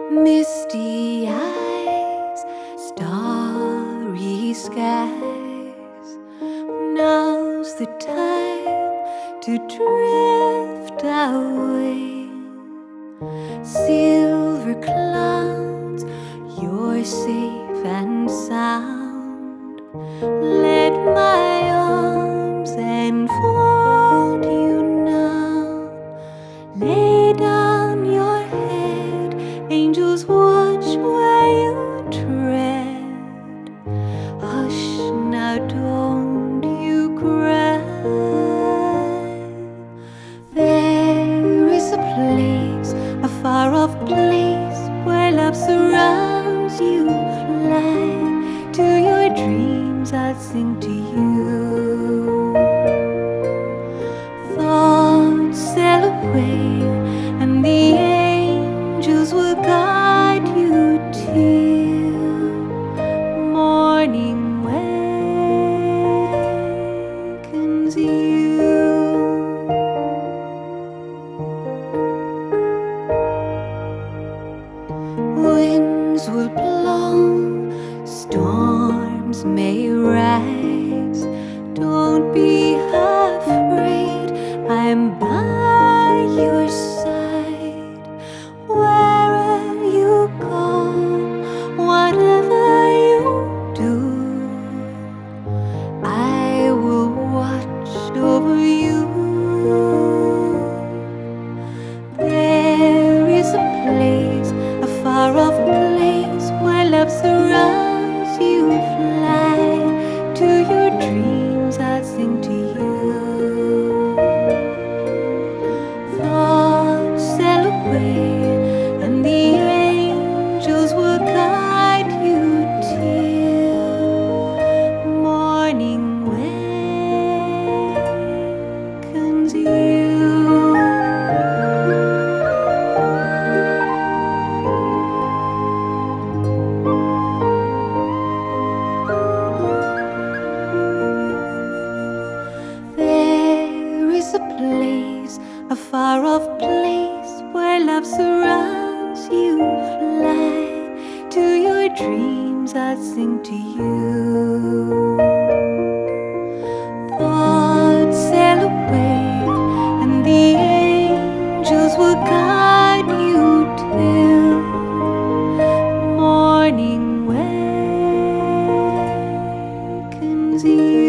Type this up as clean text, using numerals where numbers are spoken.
Misty eyes, starry skies. Now's the time to drift away. Silver clouds, you're safe and sound. Let my arms enfold you now. Lay down your head, angels watch where you tread. Hush now, don't you cry. There is a place, a far-off place, where love surrounds you. Fly to your dreams, I'll sing to you. Thoughts sail away, and the angels will guide you till morning wakens you. Winds will blow, storms may rise. Don't be afraid, I'm by your side. Wherever you go, whatever you do, I will watch over you. There is a place, a far-off place, where love surrounds you. Fly to your dreams, I'll sing to you. Thoughts sail away, and the angels will guide you till morning wakens you. There is a place, a far-off place, where love surrounds you. Fly to your dreams, I'll sing to you. Thoughts sail away, and the angels will guide you till morning wakens you.